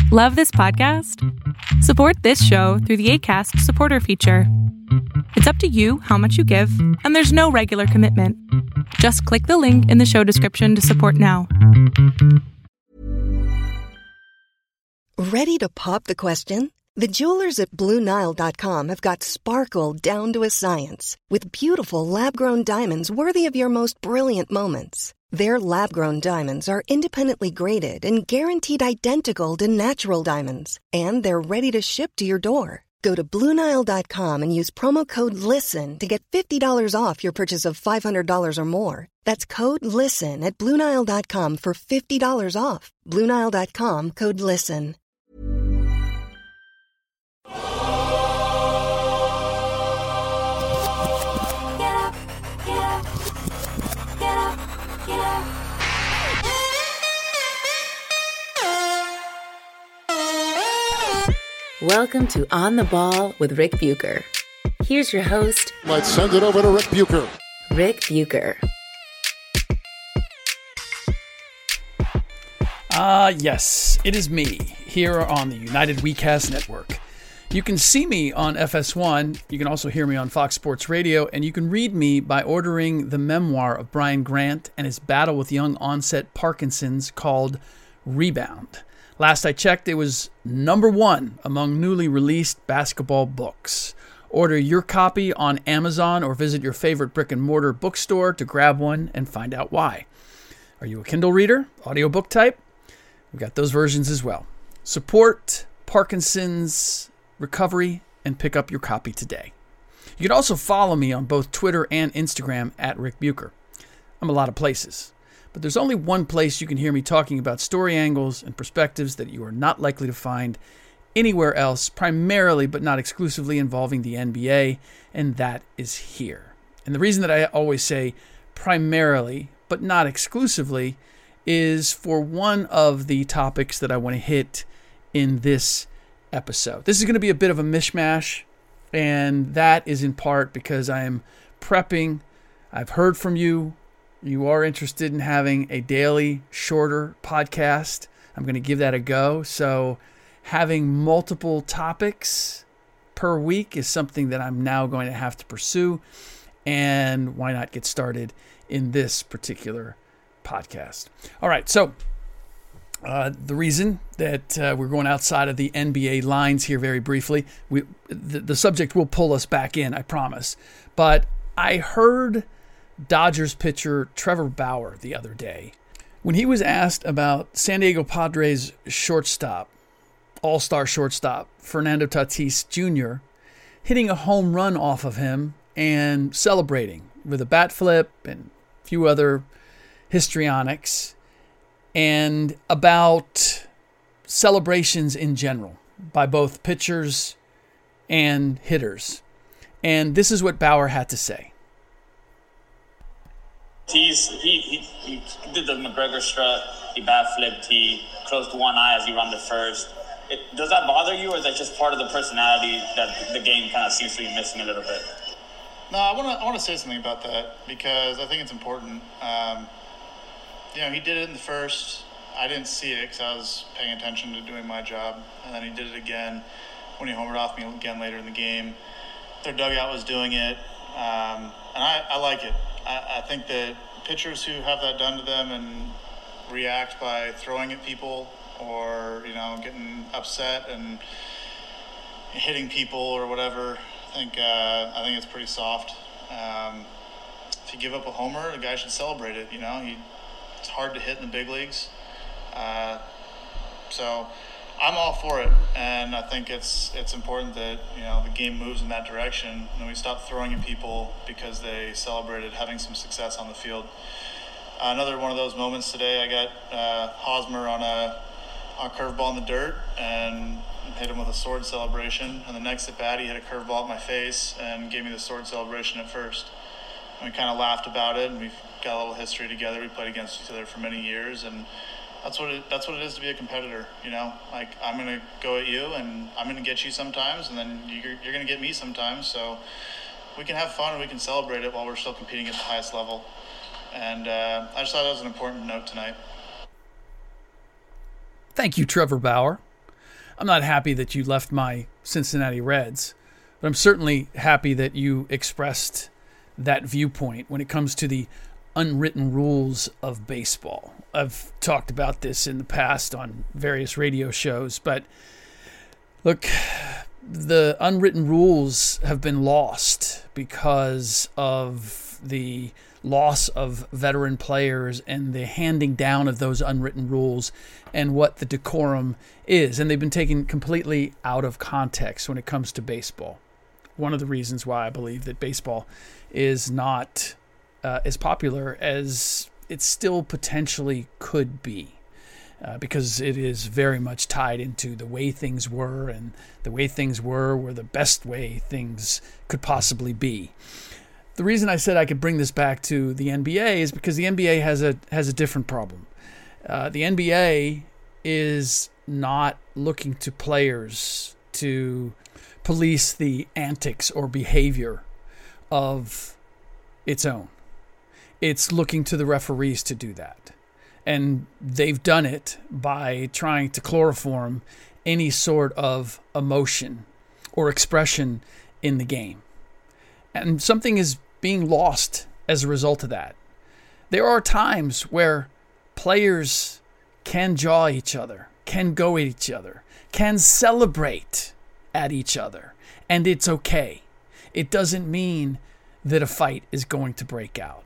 Love this podcast? Support this show through the Acast supporter feature. It's up to you how much you give, and there's no regular commitment. Just click the link in the show description to support now. Ready to pop the question? The jewelers at BlueNile.com have got sparkle down to a science with beautiful lab-grown diamonds worthy of your most brilliant moments. Their lab-grown diamonds are independently graded and guaranteed identical to natural diamonds, and they're ready to ship to your door. Go to BlueNile.com and use promo code LISTEN to get $50 off your purchase of $500 or more. That's code LISTEN at BlueNile.com for $50 off. BlueNile.com, code LISTEN. Welcome to On the Ball with Rick Bucher. Here's your host. Let's send it over to Rick Bucher. Rick Bucher. Yes, it is me here on the United WeCast Network. You can see me on FS1. You can also hear me on Fox Sports Radio, and you can read me by ordering the memoir of Brian Grant and his battle with young onset Parkinson's called Rebound. Last I checked, it was #1 among newly released basketball books. Order your copy on Amazon or visit your favorite brick-and-mortar bookstore to grab one and find out why. Are you a Kindle reader, audiobook type? We've got those versions as well. Support Parkinson's recovery and pick up your copy today. You can also follow me on both Twitter and Instagram at Rick Bucher. I'm a lot of places. But there's only one place you can hear me talking about story angles and perspectives that you are not likely to find anywhere else, primarily but not exclusively involving the NBA, and that is here. And the reason that I always say primarily but not exclusively is for one of the topics that I want to hit in this episode. This is going to be a bit of a mishmash, and that is in part because I am prepping. I've heard from you. You are interested in having a daily, shorter podcast. I'm going to give that a go. So having multiple topics per week is something that I'm now going to have to pursue. And why not get started in this particular podcast? All right. So the reason that we're going outside of the NBA lines here very briefly, the subject will pull us back in, I promise. But I heard Dodgers pitcher Trevor Bauer the other day when he was asked about San Diego Padres shortstop, all-star shortstop, Fernando Tatis Jr., hitting a home run off of him and celebrating with a bat flip and a few other histrionics, and about celebrations in general by both pitchers and hitters. And this is what Bauer had to say. He did the McGregor strut, he bat flipped, he closed one eye as he ran the first. Does that bother you, or is that just part of the personality that the game kind of seems to be missing a little bit? No, I want to say something about that because I think it's important. He did it in the first. I didn't see it because I was paying attention to doing my job, and then he did it again when he homered off me again later in the game. Their dugout was doing it, and I like it. I think that pitchers who have that done to them and react by throwing at people or, getting upset and hitting people or whatever, I think it's pretty soft. If you give up a homer, the guy should celebrate it. It's hard to hit in the big leagues. So I'm all for it, and I think it's important that the game moves in that direction, and we stop throwing at people because they celebrated having some success on the field. Another one of those moments today, I got Hosmer on a curveball in the dirt and hit him with a sword celebration, and the next at bat he hit a curveball at my face and gave me the sword celebration at first. And we kind of laughed about it, and we've got a little history together. We played against each other for many years, and that's what it is to be a competitor, Like, I'm going to go at you, and I'm going to get you sometimes, and then you're going to get me sometimes. So we can have fun and we can celebrate it while we're still competing at the highest level. And I just thought that was an important note tonight. Thank you, Trevor Bauer. I'm not happy that you left my Cincinnati Reds, but I'm certainly happy that you expressed that viewpoint when it comes to the unwritten rules of baseball. I've talked about this in the past on various radio shows, but look, the unwritten rules have been lost because of the loss of veteran players and the handing down of those unwritten rules and what the decorum is. And they've been taken completely out of context when it comes to baseball. One of the reasons why I believe that baseball is not as popular as it still potentially could be. Because it is very much tied into the way things were, and the way things were the best way things could possibly be. The reason I said I could bring this back to the NBA is because the NBA has a different problem. The NBA is not looking to players to police the antics or behavior of its own. It's looking to the referees to do that. And they've done it by trying to chloroform any sort of emotion or expression in the game. And something is being lost as a result of that. There are times where players can jaw each other, can go at each other, can celebrate at each other, and it's okay. It doesn't mean that a fight is going to break out.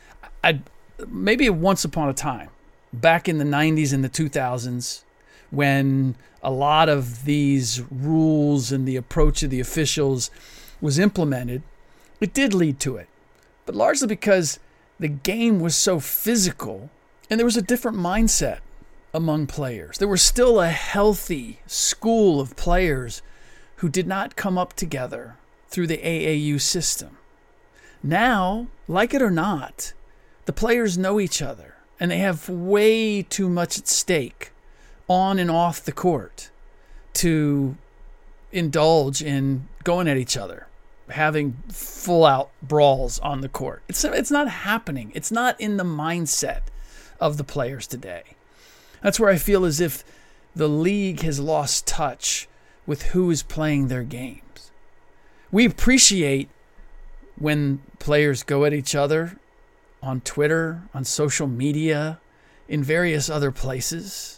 Maybe once upon a time, back in the 90s and the 2000s, when a lot of these rules and the approach of the officials was implemented, it did lead to it. But largely because the game was so physical and there was a different mindset among players. There was still a healthy school of players who did not come up together through the AAU system. Now, like it or not, the players know each other. And they have way too much at stake on and off the court to indulge in going at each other, having full-out brawls on the court. It's not happening. It's not in the mindset of the players today. That's where I feel as if the league has lost touch with who is playing their games. We appreciate when players go at each other on Twitter, on social media, in various other places.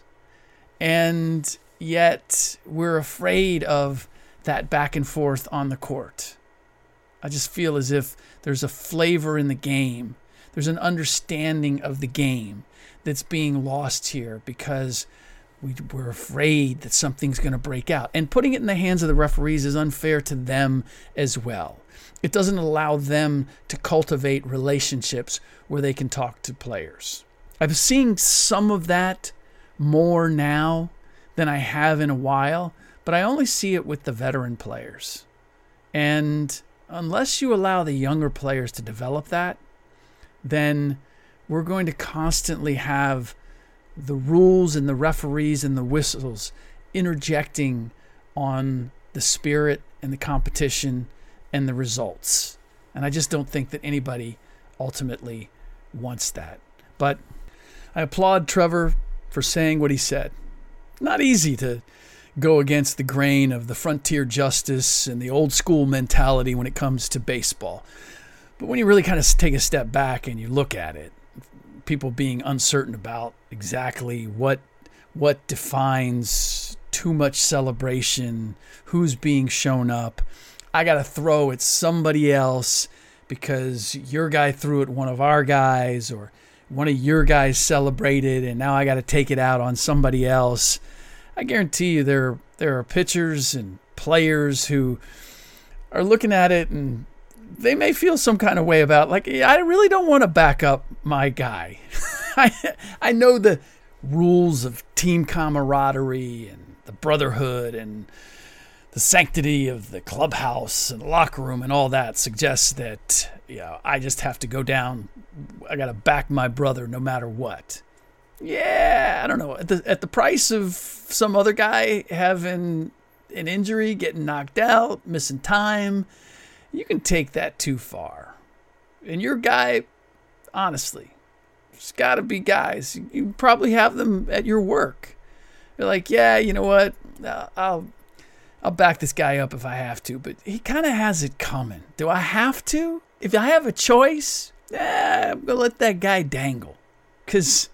And yet we're afraid of that back and forth on the court. I just feel as if there's a flavor in the game. There's an understanding of the game that's being lost here because we're afraid that something's going to break out. And putting it in the hands of the referees is unfair to them as well. It doesn't allow them to cultivate relationships where they can talk to players. I'm seeing some of that more now than I have in a while, but I only see it with the veteran players. And unless you allow the younger players to develop that, then we're going to constantly have the rules and the referees and the whistles interjecting on the spirit and the competition and the results. And I just don't think that anybody ultimately wants that. But I applaud Trevor for saying what he said. Not easy to go against the grain of the frontier justice and the old school mentality when it comes to baseball. But when you really kind of take a step back and you look at it, people being uncertain about exactly what defines too much celebration, who's being shown up. I got to throw at somebody else because your guy threw at one of our guys, or one of your guys celebrated and now I got to take it out on somebody else. I guarantee you there are pitchers and players who are looking at it and they may feel some kind of way about, like, I really don't want to back up my guy. I know the rules of team camaraderie and the brotherhood and the sanctity of the clubhouse and the locker room and all that suggests that, I just have to go down. I got to back my brother no matter what. Yeah, I don't know. At the price of some other guy having an injury, getting knocked out, missing time, you can take that too far. And your guy, honestly, there's got to be guys. You probably have them at your work. You're like, yeah, you know what? I'll back this guy up if I have to, but he kind of has it coming. Do I have to? If I have a choice, I'm going to let that guy dangle, because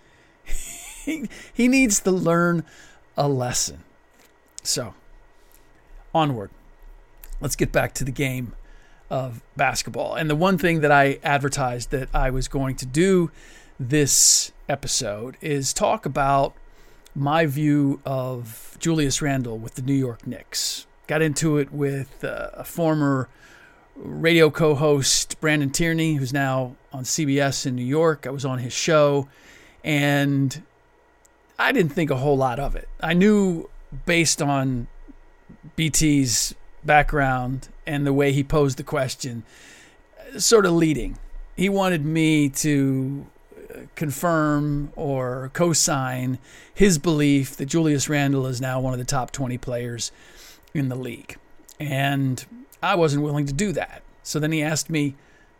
he needs to learn a lesson. So, onward. Let's get back to the game of basketball. And the one thing that I advertised that I was going to do this episode is talk about my view of Julius Randle with the New York Knicks. Got into it with a former radio co-host, Brandon Tierney, who's now on CBS in New York. I was on his show, and I didn't think a whole lot of it. I knew, based on BT's background and the way he posed the question, sort of leading. He wanted me to confirm or co-sign his belief that Julius Randle is now one of the top 20 players in the league. And I wasn't willing to do that. So then he asked me,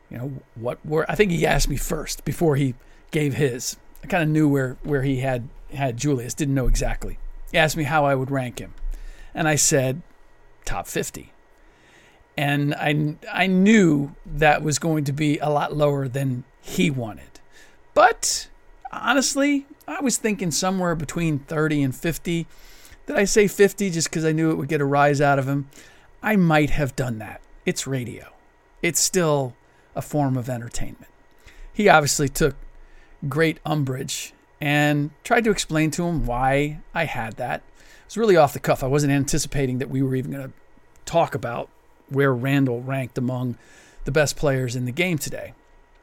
I think he asked me first before he gave his. I kind of knew where he had Julius, didn't know exactly. He asked me how I would rank him. And I said, top 50. And I knew that was going to be a lot lower than he wanted. But honestly, I was thinking somewhere between 30 and 50. Did I say 50 just because I knew it would get a rise out of him? I might have done that. It's radio. It's still a form of entertainment. He obviously took great umbrage and tried to explain to him why I had that. It was really off the cuff. I wasn't anticipating that we were even going to talk about where Randle ranked among the best players in the game today.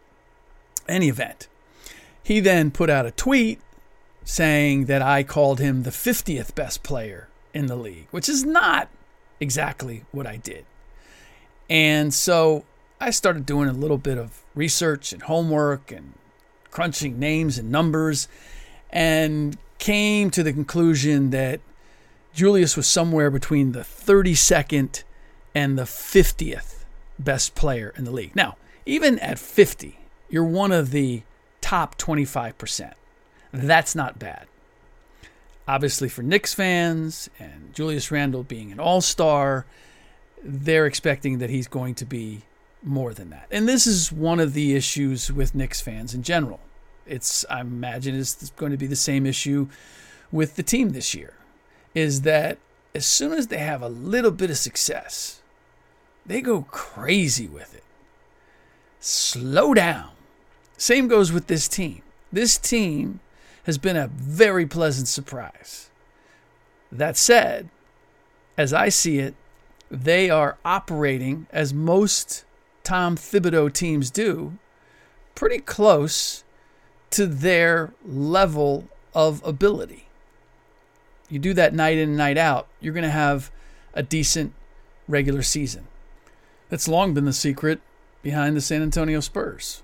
Any event. He then put out a tweet saying that I called him the 50th best player in the league, which is not exactly what I did. And so I started doing a little bit of research and homework and crunching names and numbers, and came to the conclusion that Julius was somewhere between the 32nd and the 50th best player in the league. Now, even at 50, you're one of the top 25%. That's not bad. Obviously, for Knicks fans and Julius Randle being an all-star, they're expecting that he's going to be more than that. And this is one of the issues with Knicks fans in general. I imagine it's going to be the same issue with the team this year, is that as soon as they have a little bit of success, they go crazy with it. Slow down. Same goes with this team. This team has been a very pleasant surprise. That said, as I see it, they are operating, as most Tom Thibodeau teams do, pretty close to their level of ability. You do that night in and night out, you're going to have a decent regular season. That's long been the secret behind the San Antonio Spurs.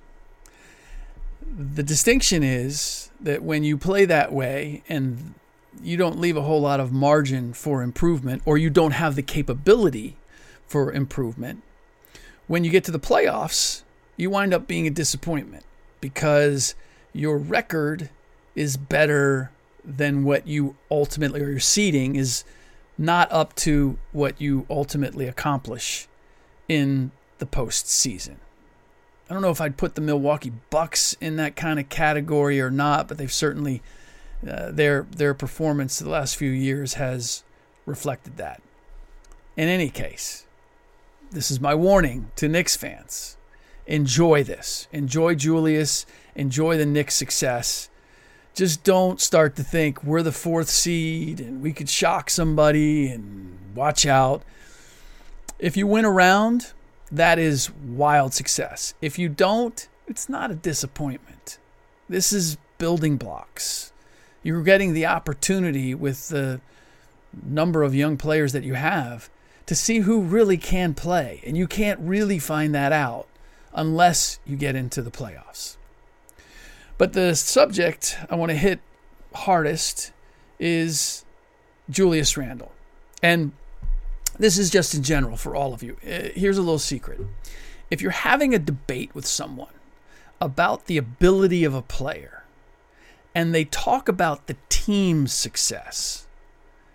The distinction is that when you play that way and you don't leave a whole lot of margin for improvement, or you don't have the capability for improvement, when you get to the playoffs, you wind up being a disappointment because your record is better than what you ultimately, or your seeding is not up to what you ultimately accomplish in the postseason. I don't know if I'd put the Milwaukee Bucks in that kind of category or not, but they've certainly, their performance the last few years has reflected that. In any case, this is my warning to Knicks fans. Enjoy this. Enjoy Julius. Enjoy the Knicks' success. Just don't start to think we're the 4th seed and we could shock somebody and watch out. If you win a round, that is wild success. If you don't, it's not a disappointment. This is building blocks. You're getting the opportunity with the number of young players that you have to see who really can play. And you can't really find that out unless you get into the playoffs. But the subject I want to hit hardest is Julius Randle. And this is just in general for all of you. Here's a little secret. If you're having a debate with someone about the ability of a player and they talk about the team's success,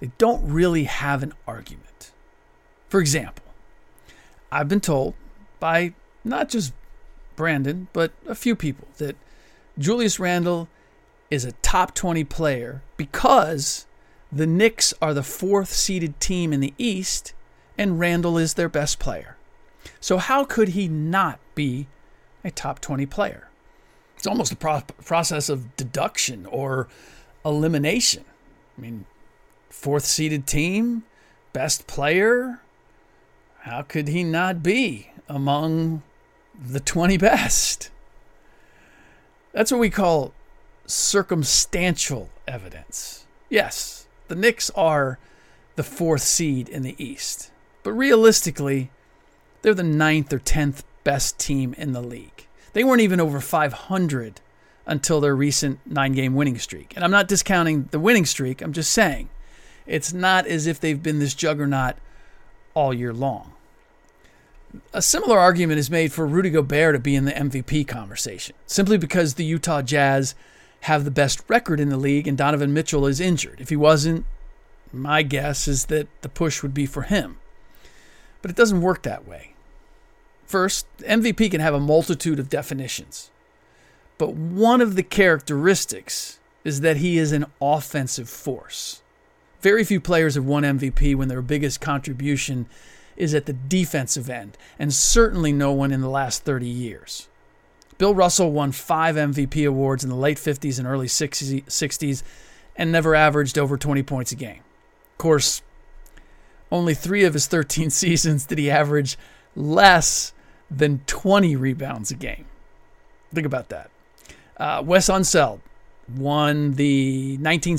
they don't really have an argument. For example, I've been told by not just Brandon, but a few people that Julius Randle is a top 20 player because the Knicks are the 4th seeded team in the East and Randle is their best player. So how could he not be a top 20 player? It's almost a process of deduction or elimination. I mean, 4th seeded team, best player. How could he not be among the 20 best? That's what we call circumstantial evidence. Yes, the Knicks are the 4th seed in the East, but realistically, they're the 9th or 10th best team in the league. They weren't even over 500 until their recent 9-game winning streak. And I'm not discounting the winning streak. I'm just saying it's not as if they've been this juggernaut all year long. A similar argument is made for Rudy Gobert to be in the MVP conversation, simply because the Utah Jazz have the best record in the league and Donovan Mitchell is injured. If he wasn't, my guess is that the push would be for him. But it doesn't work that way. First, MVP can have a multitude of definitions, but one of the characteristics is that he is an offensive force. Very few players have won MVP when their biggest contribution is at the defensive end, and certainly no one in the last 30 years. Bill Russell won 5 MVP awards in the late 50s and early 60s and never averaged over 20 points a game. Of course, only 3 of his 13 seasons did he average less than 20 rebounds a game. Think about that. Wes Unseld won the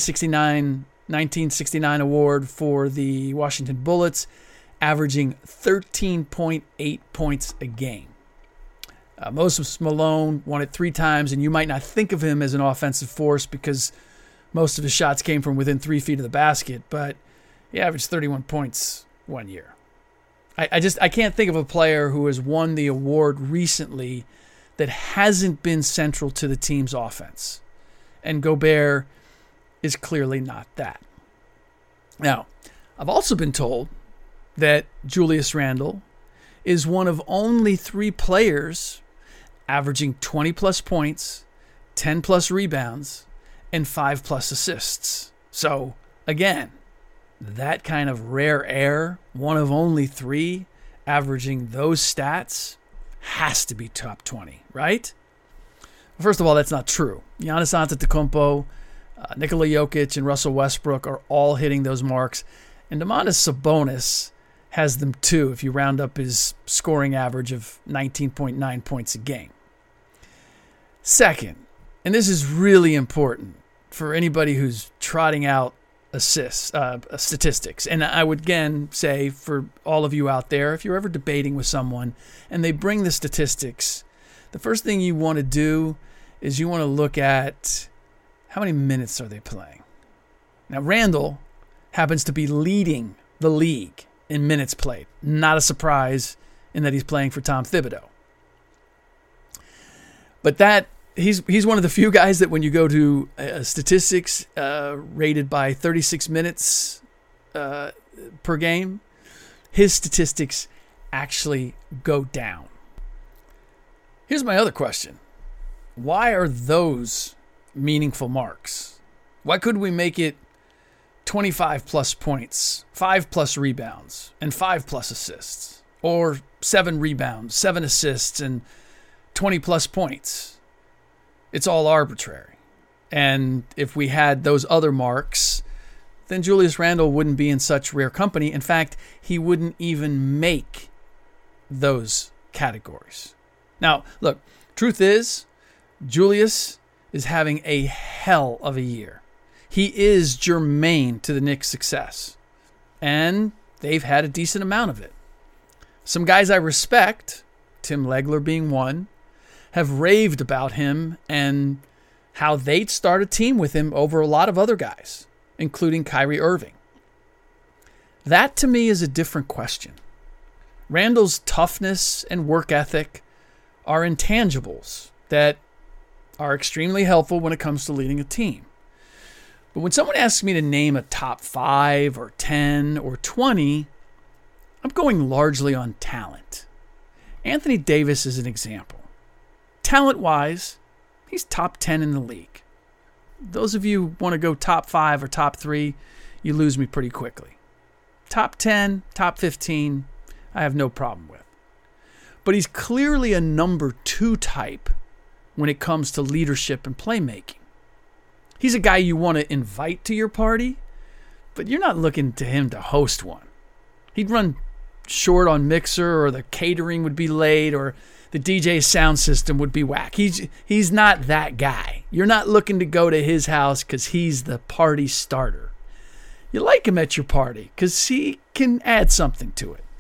1969 award for the Washington Bullets, averaging 13.8 points a game. Moses Malone won it 3 times, and you might not think of him as an offensive force because most of his shots came from within 3 feet of the basket, but he averaged 31 points one year. I can't think of a player who has won the award recently that hasn't been central to the team's offense. And Gobert is clearly not that. Now, I've also been told that Julius Randle is one of only 3 players averaging 20-plus points, 10-plus rebounds, and 5-plus assists. So, again, that kind of rare air, one of only 3 averaging those stats, has to be top 20, right? First of all, that's not true. Giannis Antetokounmpo, Nikola Jokic, and Russell Westbrook are all hitting those marks, and Domantas Sabonis has them too if you round up his scoring average of 19.9 points a game. Second, and this is really important for anybody who's trotting out statistics, and I would again say for all of you out there, if you're ever debating with someone and they bring the statistics, the first thing you want to do is you want to look at how many minutes are they playing. Now, Randle happens to be leading the league in minutes played. Not a surprise in that he's playing for Tom Thibodeau. But that he's one of the few guys that when you go to statistics rated by 36 minutes per game, his statistics actually go down. Here's my other question. Why are those meaningful marks? Why couldn't we make it 25-plus points, 5-plus rebounds, and 5-plus assists? Or 7 rebounds, 7 assists, and 20-plus points? It's all arbitrary. And if we had those other marks, then Julius Randle wouldn't be in such rare company. In fact, he wouldn't even make those categories. Now, look, truth is, Julius is having a hell of a year. He is germane to the Knicks' success, and they've had a decent amount of it. Some guys I respect, Tim Legler being one, have raved about him and how they'd start a team with him over a lot of other guys, including Kyrie Irving. That, to me, is a different question. Randle's toughness and work ethic are intangibles that are extremely helpful when it comes to leading a team. But when someone asks me to name a top 5 or 10 or 20, I'm going largely on talent. Anthony Davis is an example. Talent-wise, he's top 10 in the league. Those of you who want to go top 5 or top 3, you lose me pretty quickly. Top 10, top 15, I have no problem with. But he's clearly a number 2 type when it comes to leadership and playmaking. He's a guy you want to invite to your party, but you're not looking to him to host one. He'd run short on mixer, or the catering would be late, or the DJ sound system would be whack. He's not that guy. You're not looking to go to his house because he's the party starter. You like him at your party because he can add something to it.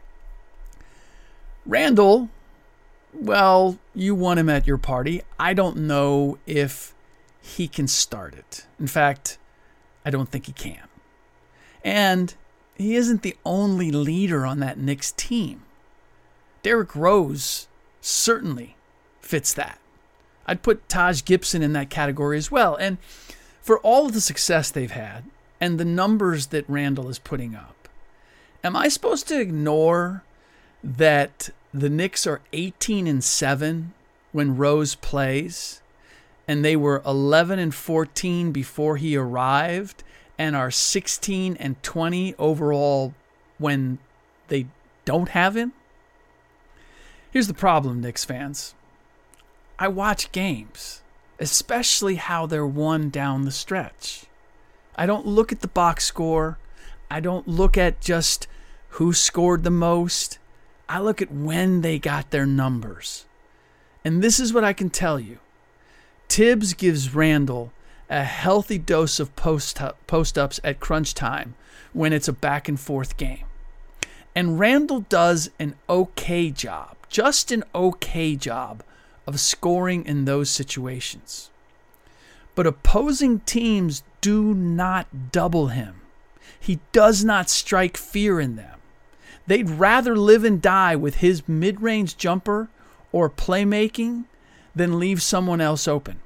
Randall, well, you want him at your party. I don't know if he can start it. In fact, I don't think he can. And he isn't the only leader on that Knicks team. Derrick Rose certainly fits that. I'd put Taj Gibson in that category as well. And for all of the success they've had and the numbers that Randall is putting up, am I supposed to ignore that the Knicks are 18-7 when Rose plays, and they were 11-14 before he arrived, and are 16-20 overall when they don't have him? Here's the problem, Knicks fans. I watch games, especially how they're won down the stretch. I don't look at the box score. I don't look at just who scored the most. I look at when they got their numbers. And this is what I can tell you. Tibbs gives Randall a healthy dose of post-ups at crunch time when it's a back-and-forth game. And Randall does an okay job, just an okay job, of scoring in those situations. But opposing teams do not double him. He does not strike fear in them. They'd rather live and die with his mid-range jumper or playmaking than leave someone else open.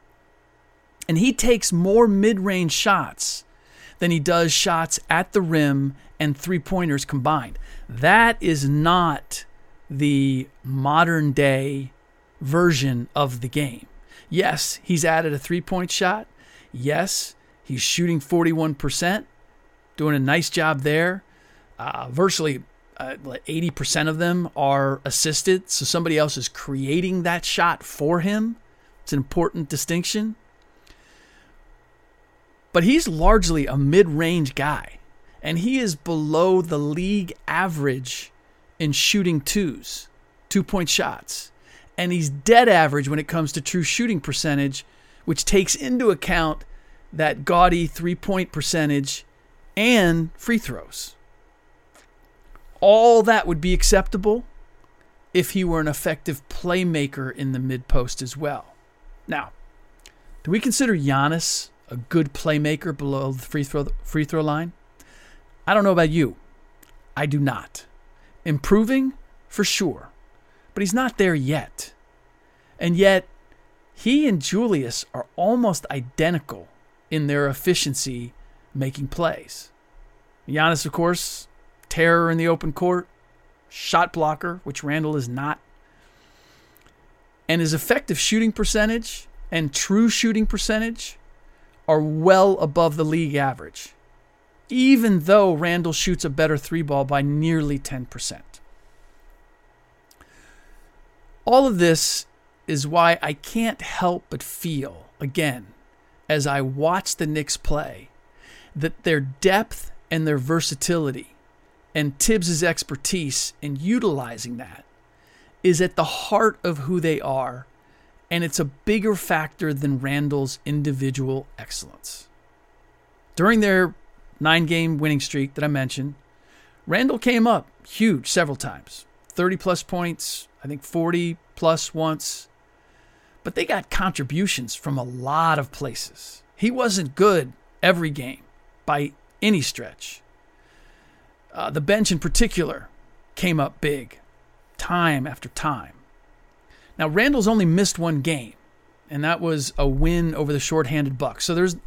And he takes more mid-range shots than he does shots at the rim and three-pointers combined. That is not the modern-day version of the game. Yes, he's added a three-point shot. Yes, he's shooting 41%, doing a nice job there. Virtually 80% of them are assisted, so somebody else is creating that shot for him. It's an important distinction. But he's largely a mid-range guy, and he is below the league average in shooting twos, 2-point shots. And he's dead average when it comes to true shooting percentage, which takes into account that gaudy 3-point percentage and free throws. All that would be acceptable if he were an effective playmaker in the mid-post as well. Now, do we consider Giannis a good playmaker below the free throw line? I don't know about you. I do not. Improving, for sure. But he's not there yet. And yet, he and Julius are almost identical in their efficiency making plays. Giannis, of course, terror in the open court, shot blocker, which Randall is not. And his effective shooting percentage and true shooting percentage are well above the league average, even though Randall shoots a better three ball by nearly 10%. All of this is why I can't help but feel, again, as I watch the Knicks play, that their depth and their versatility and Tibbs' expertise in utilizing that is at the heart of who they are, and it's a bigger factor than Randall's individual excellence. During their 9-game winning streak that I mentioned, Randall came up huge several times. 30-plus points, I think 40-plus once. But they got contributions from a lot of places. He wasn't good every game by any stretch. The bench in particular came up big, time after time. Now, Randall's only missed one game, and that was a win over the shorthanded Bucks. So there's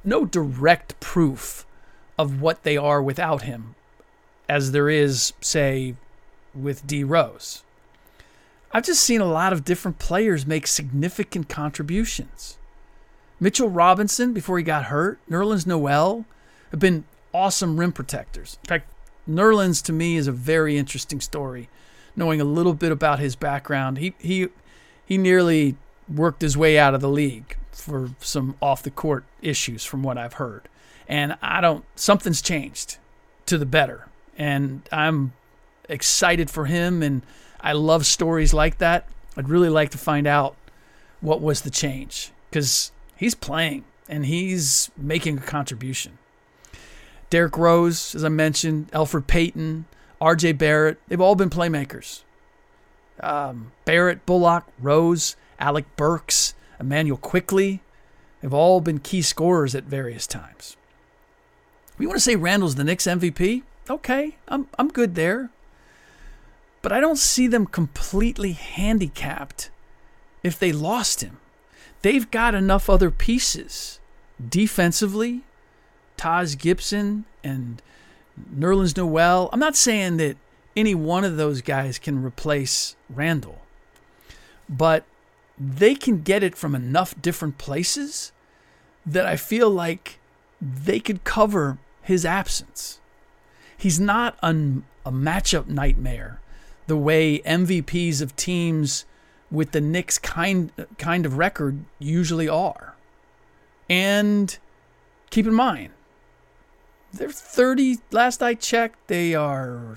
no direct proof of what they are without him, as there is, say, with D. Rose. I've just seen a lot of different players make significant contributions. Mitchell Robinson, before he got hurt, Nerlens Noel have been awesome rim protectors. In fact, Nerlens to me is a very interesting story. Knowing a little bit about his background, he nearly worked his way out of the league for some off-the-court issues from what I've heard. And something's changed to the better. And I'm excited for him, and I love stories like that. I'd really like to find out what was the change, because he's playing and he's making a contribution. Derrick Rose, as I mentioned, Elfrid Payton, RJ Barrett, they've all been playmakers. Barrett, Bullock, Rose, Alec Burks, Emmanuel Quickley, they've all been key scorers at various times. If you want to say Randall's the Knicks MVP, okay, I'm good there. But I don't see them completely handicapped if they lost him. They've got enough other pieces. Defensively, Taj Gibson and Nerlens Noel. I'm not saying that any one of those guys can replace Randall, but they can get it from enough different places that I feel like they could cover his absence. He's not a matchup nightmare the way MVPs of teams with the Knicks kind of record usually are. And keep in mind, they're 30, last I checked, they are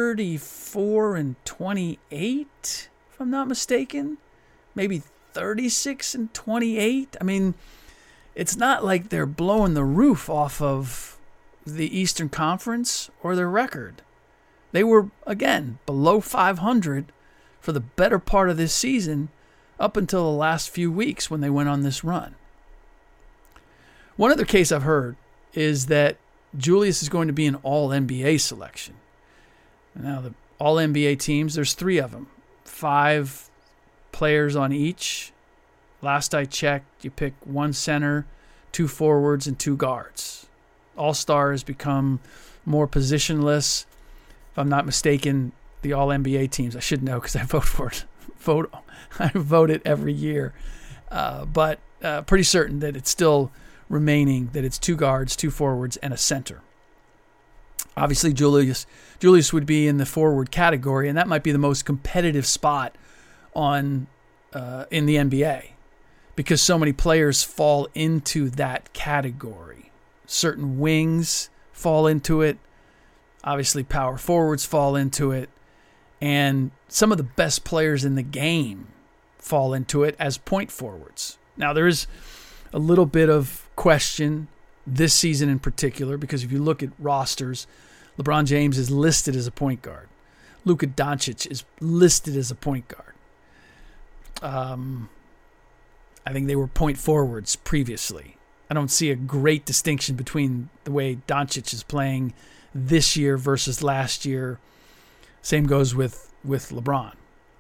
34-28, if I'm not mistaken. Maybe 36-28. I mean, it's not like they're blowing the roof off of the Eastern Conference or their record. They were, again, below 500 for the better part of this season up until the last few weeks when they went on this run. One other case I've heard is that Julius is going to be an All-NBA selection. Now, the All-NBA teams, there's 3 of them. 5 players on each. Last I checked, you pick 1 center, 2 forwards, and 2 guards. All-Star has become more positionless. If I'm not mistaken, the All-NBA teams, I should know because I vote for it. I vote it every year. But pretty certain that it's still remaining, that it's 2 guards, 2 forwards, and a center. Obviously, Julius would be in the forward category, and that might be the most competitive spot in the NBA because so many players fall into that category. Certain wings fall into it. Obviously, power forwards fall into it. And some of the best players in the game fall into it as point forwards. Now, there is a little bit of question this season in particular because if you look at rosters, LeBron James is listed as a point guard. Luka Doncic is listed as a point guard. I think they were point forwards previously. I don't see a great distinction between the way Doncic is playing this year versus last year. Same goes with LeBron.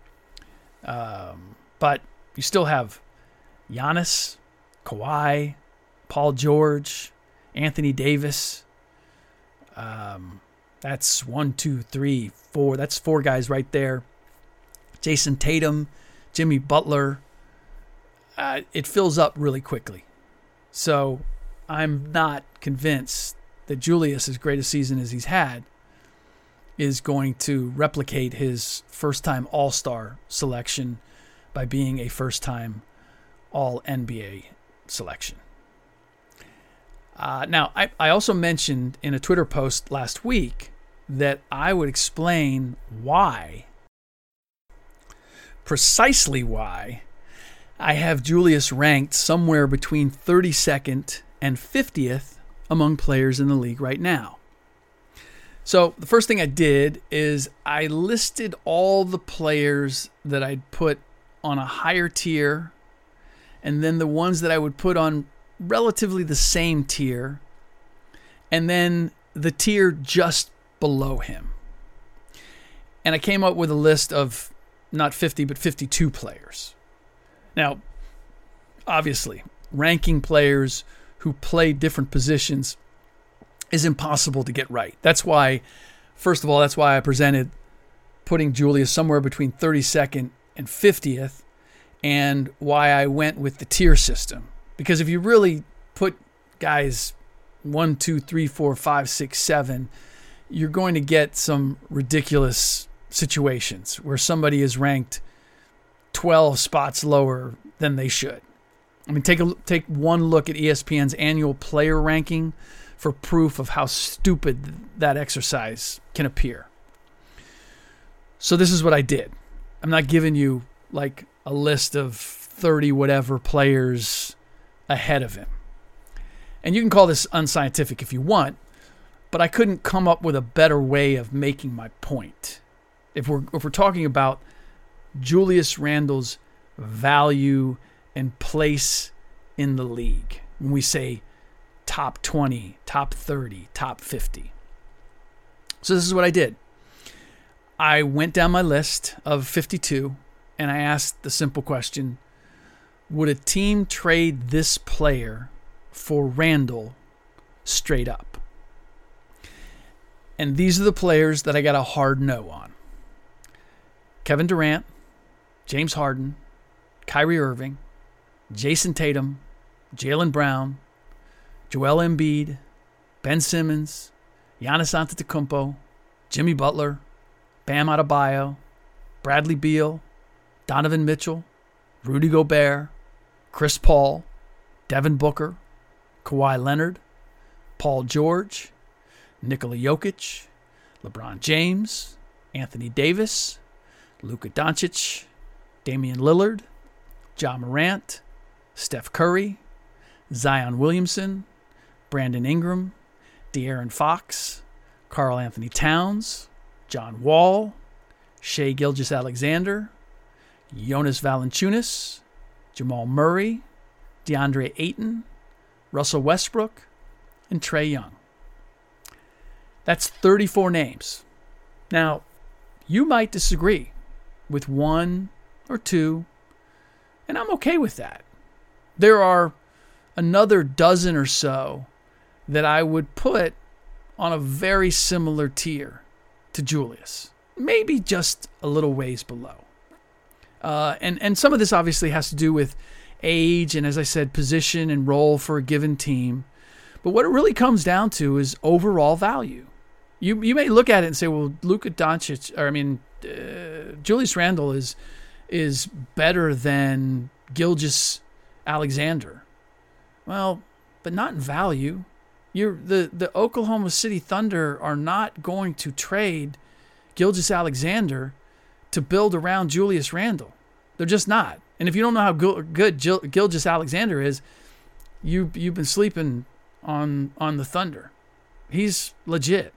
But you still have Giannis, Kawhi, Paul George, Anthony Davis. That's 1, 2, 3, 4. That's 4 guys right there. Jason Tatum, Jimmy Butler. It fills up really quickly. So I'm not convinced that Julius, as great a season as he's had, is going to replicate his first-time All-Star selection by being a first-time All-NBA selection. Now, I also mentioned in a Twitter post last week that I would explain precisely why, I have Julius ranked somewhere between 32nd and 50th among players in the league right now. So the first thing I did is I listed all the players that I'd put on a higher tier and then the ones that I would put on relatively the same tier and then the tier just below him. And I came up with a list of not 50 but 52 players. Now, obviously, ranking players who play different positions is impossible to get right. That's why, first of all, that's why I presented putting Julius somewhere between 32nd and 50th, and why I went with the tier system. Because if you really put guys 1, 2, 3, 4, 5, 6, 7, you're going to get some ridiculous situations where somebody is ranked 12 spots lower than they should. I mean, take one look at ESPN's annual player ranking for proof of how stupid that exercise can appear. So this is what I did. I'm not giving you like a list of 30 whatever players ahead of him. And you can call this unscientific if you want, but I couldn't come up with a better way of making my point. If we're talking about Julius Randle's value and place in the league, when we say top 20, top 30, top 50. So this is what I did. I went down my list of 52 and I asked the simple question, would a team trade this player for Randle straight up? And these are the players that I got a hard no on. Kevin Durant, James Harden, Kyrie Irving, Jason Tatum, Jaylen Brown, Joel Embiid, Ben Simmons, Giannis Antetokounmpo, Jimmy Butler, Bam Adebayo, Bradley Beal, Donovan Mitchell, Rudy Gobert, Chris Paul, Devin Booker, Kawhi Leonard, Paul George, Nikola Jokic, LeBron James, Anthony Davis, Luka Doncic, Damian Lillard, Ja Morant, Steph Curry, Zion Williamson, Brandon Ingram, De'Aaron Fox, Karl Anthony Towns, John Wall, Shai Gilgeous-Alexander, Jonas Valanciunas, Jamal Murray, DeAndre Ayton, Russell Westbrook, and Trae Young. That's 34 names. Now, you might disagree with one or two, and I'm okay with that. There are another dozen or so that I would put on a very similar tier to Julius, maybe just a little ways below. And some of this obviously has to do with age and, as I said, position and role for a given team. But what it really comes down to is overall value. You may look at it and say, well, Luka Doncic, Julius Randle is better than Gilgeous-Alexander. Well, but not in value. The Oklahoma City Thunder are not going to trade Gilgeous-Alexander to build around Julius Randle. They're just not. And if you don't know how good Gilgeous-Alexander is, you've been sleeping on the Thunder. He's legit.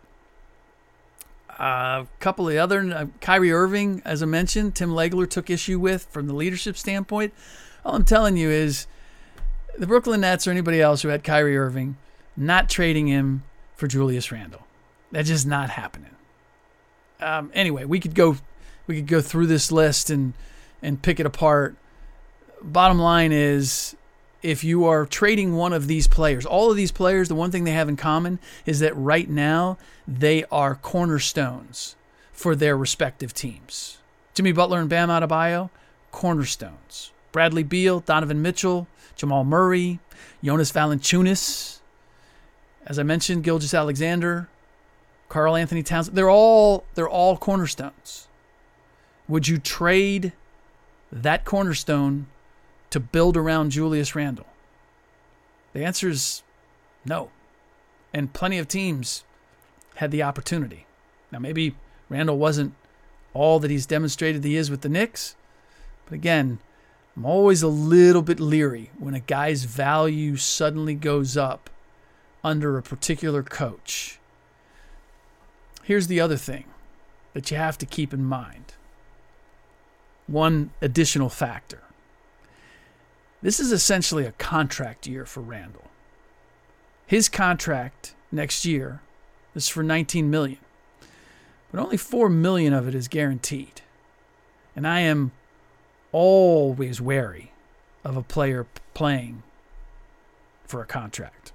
A couple of the other, Kyrie Irving, as I mentioned, Tim Legler took issue with from the leadership standpoint. All I'm telling you is the Brooklyn Nets or anybody else who had Kyrie Irving, not trading him for Julius Randle. That's just not happening. Anyway, we could go through this list and pick it apart. Bottom line is, if you are trading one of these players, all of these players, the one thing they have in common is that right now they are cornerstones for their respective teams. Jimmy Butler and Bam Adebayo, cornerstones. Bradley Beal, Donovan Mitchell, Jamal Murray, Jonas Valanciunas, as I mentioned, Gilgeous-Alexander, Karl Anthony Towns. They're all cornerstones. Would you trade that cornerstone to build around Julius Randle? The answer is no. And plenty of teams had the opportunity. Now, maybe Randle wasn't all that he's demonstrated he is with the Knicks. But again, I'm always a little bit leery when a guy's value suddenly goes up under a particular coach. Here's the other thing that you have to keep in mind. One additional factor. This is essentially a contract year for Randle. His contract next year is for $19 million, but only $4 million of it is guaranteed. And I am always wary of a player playing for a contract.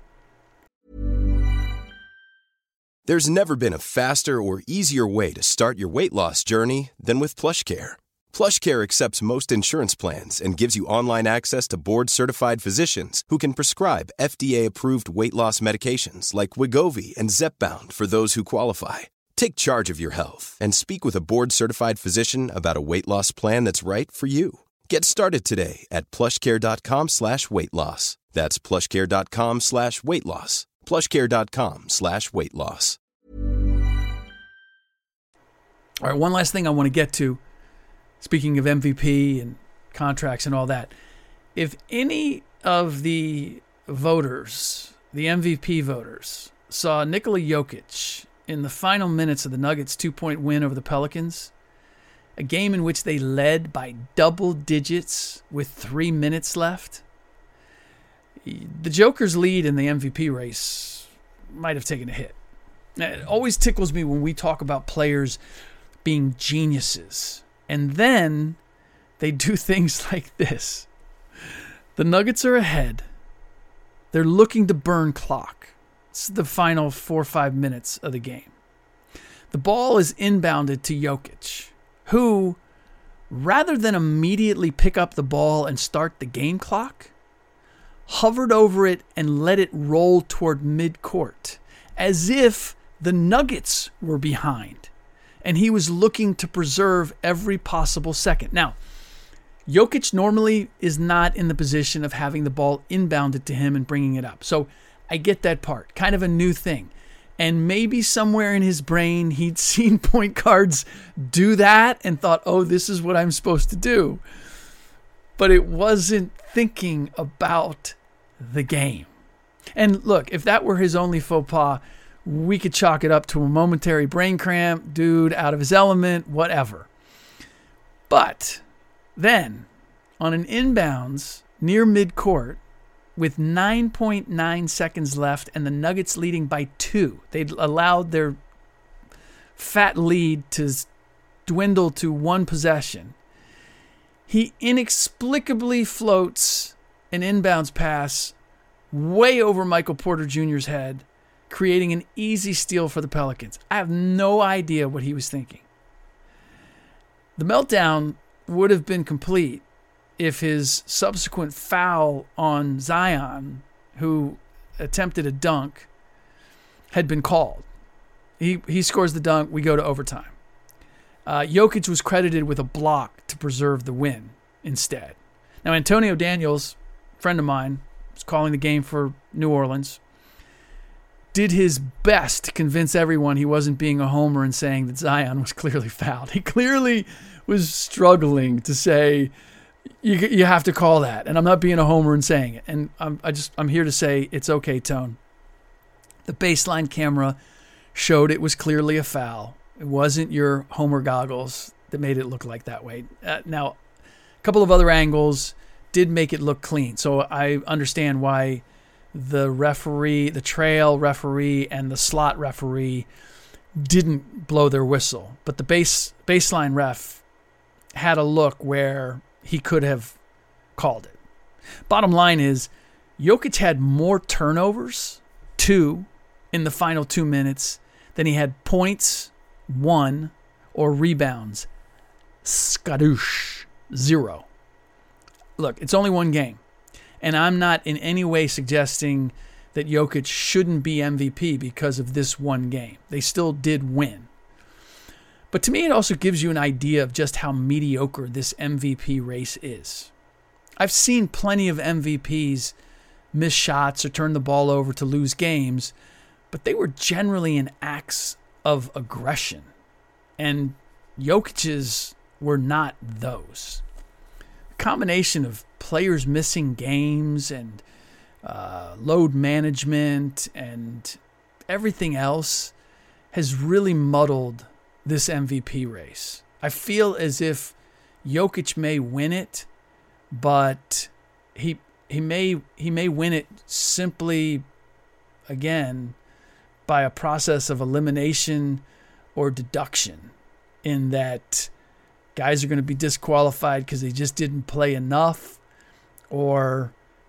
There's never been a faster or easier way to start your weight loss journey than with PlushCare. PlushCare accepts most insurance plans and gives you online access to board-certified physicians who can prescribe FDA-approved weight loss medications like Wegovy and Zepbound for those who qualify. Take charge of your health and speak with a board-certified physician about a weight loss plan that's right for you. Get started today at plushcare.com/weight-loss. That's plushcare.com/weight-loss. plushcare.com/weight-loss. All right, one last thing I want to get to, speaking of MVP and contracts and all that. If any of the voters, the MVP voters, saw Nikola Jokic in the final minutes of the Nuggets' 2-point win over the Pelicans, a game in which they led by double digits with 3 minutes left, the Joker's lead in the MVP race might have taken a hit. It always tickles me when we talk about players being geniuses, and then they do things like this. The Nuggets are ahead. They're looking to burn clock. This is the final 4 or 5 minutes of the game. The ball is inbounded to Jokic, who, rather than immediately pick up the ball and start the game clock, hovered over it and let it roll toward midcourt, as if the Nuggets were behind, and he was looking to preserve every possible second. Now, Jokic normally is not in the position of having the ball inbounded to him and bringing it up. So I get that part, kind of a new thing. And maybe somewhere in his brain, he'd seen point guards do that and thought, oh, this is what I'm supposed to do. But it wasn't thinking about the game. And look, if that were his only faux pas, we could chalk it up to a momentary brain cramp, dude out of his element, whatever. But then, on an inbounds near midcourt, with 9.9 seconds left and the Nuggets leading by 2, they'd allowed their fat lead to dwindle to 1 possession. He inexplicably floats an inbounds pass way over Michael Porter Jr.'s head, creating an easy steal for the Pelicans. I have no idea what he was thinking. The meltdown would have been complete if his subsequent foul on Zion, who attempted a dunk, had been called. He scores the dunk, we go to overtime. Jokic was credited with a block to preserve the win instead. Now, Antonio Daniels, a friend of mine, was calling the game for New Orleans, did his best to convince everyone he wasn't being a homer and saying that Zion was clearly fouled. He clearly was struggling to say, you have to call that. And I'm not being a homer and saying it. And I'm here to say it's okay, Tone. The baseline camera showed it was clearly a foul. It wasn't your homer goggles that made it look like that way. Now, a couple of other angles did make it look clean. So I understand why the referee, the trail referee, and the slot referee didn't blow their whistle. But the baseline ref had a look where he could have called it. Bottom line is, Jokic had more turnovers, 2, in the final 2 minutes than he had points, 1, or rebounds, skadoosh, 0. Look, it's only one game. And I'm not in any way suggesting that Jokic shouldn't be MVP because of this one game. They still did win. But to me, it also gives you an idea of just how mediocre this MVP race is. I've seen plenty of MVPs miss shots or turn the ball over to lose games, but they were generally in acts of aggression. And Jokic's were not those. A combination of players missing games and load management and everything else has really muddled this MVP race. I feel as if Jokic may win it, but he may win it simply, again, by a process of elimination or deduction, in that guys are going to be disqualified because they just didn't play enough, or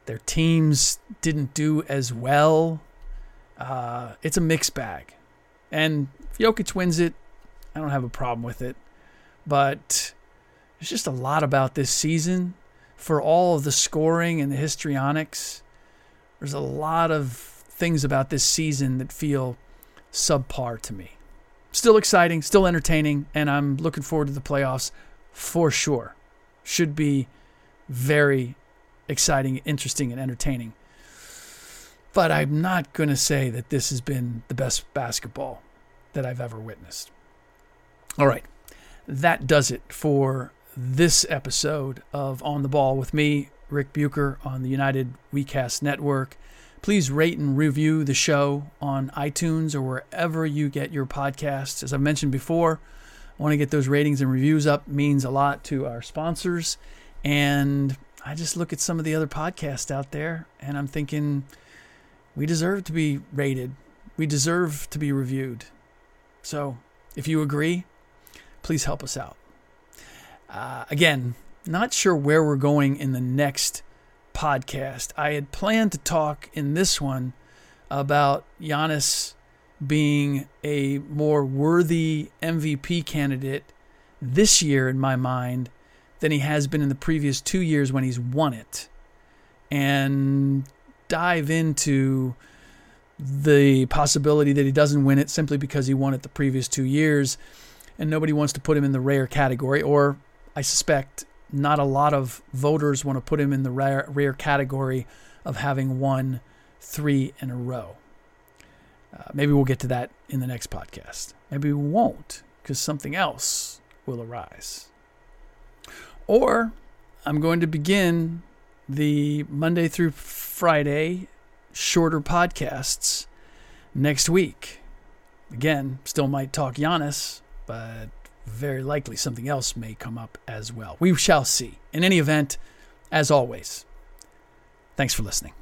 Their teams didn't do as well. It's a mixed bag. And if Jokic wins it, I don't have a problem with it. But there's just a lot about this season. For all of the scoring and the histrionics, there's a lot of things about this season that feel subpar to me. Still exciting, still entertaining, and I'm looking forward to the playoffs for sure. Should be very exciting, interesting, and entertaining. But I'm not going to say that this has been the best basketball that I've ever witnessed. All right, that does it for this episode of On the Ball with me, Rick Bucher, on the United WeCast Network. Please rate and review the show on iTunes or wherever you get your podcasts. As I mentioned before, I want to get those ratings and reviews up. It means a lot to our sponsors. And I just look at some of the other podcasts out there, and I'm thinking we deserve to be rated. We deserve to be reviewed. So if you agree, please help us out. Again, not sure where we're going in the next podcast. I had planned to talk in this one about Giannis being a more worthy MVP candidate this year in my mind than he has been in the previous 2 years when he's won it, and dive into the possibility that he doesn't win it simply because he won it the previous 2 years and nobody wants to put him in the rare category, or I suspect not a lot of voters want to put him in the rare category of having won 3 in a row. Maybe we'll get to that in the next podcast. Maybe we won't, because something else will arise. Or I'm going to begin the Monday through Friday shorter podcasts next week. Again, still might talk Giannis, but very likely something else may come up as well. We shall see. In any event, as always, thanks for listening.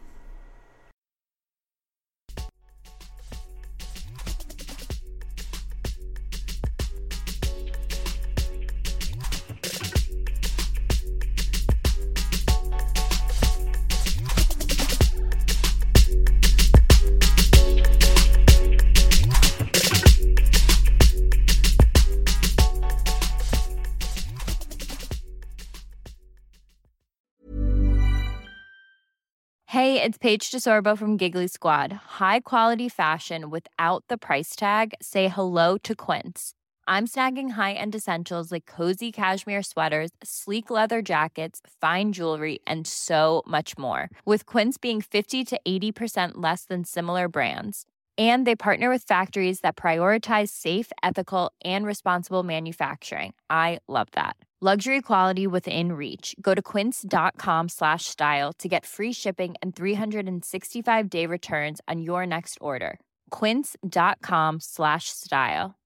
Hey, it's Paige DeSorbo from Giggly Squad. High quality fashion without the price tag. Say hello to Quince. I'm snagging high-end essentials like cozy cashmere sweaters, sleek leather jackets, fine jewelry, and so much more. With Quince being 50 to 80% less than similar brands. And they partner with factories that prioritize safe, ethical, and responsible manufacturing. I love that. Luxury quality within reach. Go to quince.com/style to get free shipping and 365-day returns on your next order. Quince.com/style.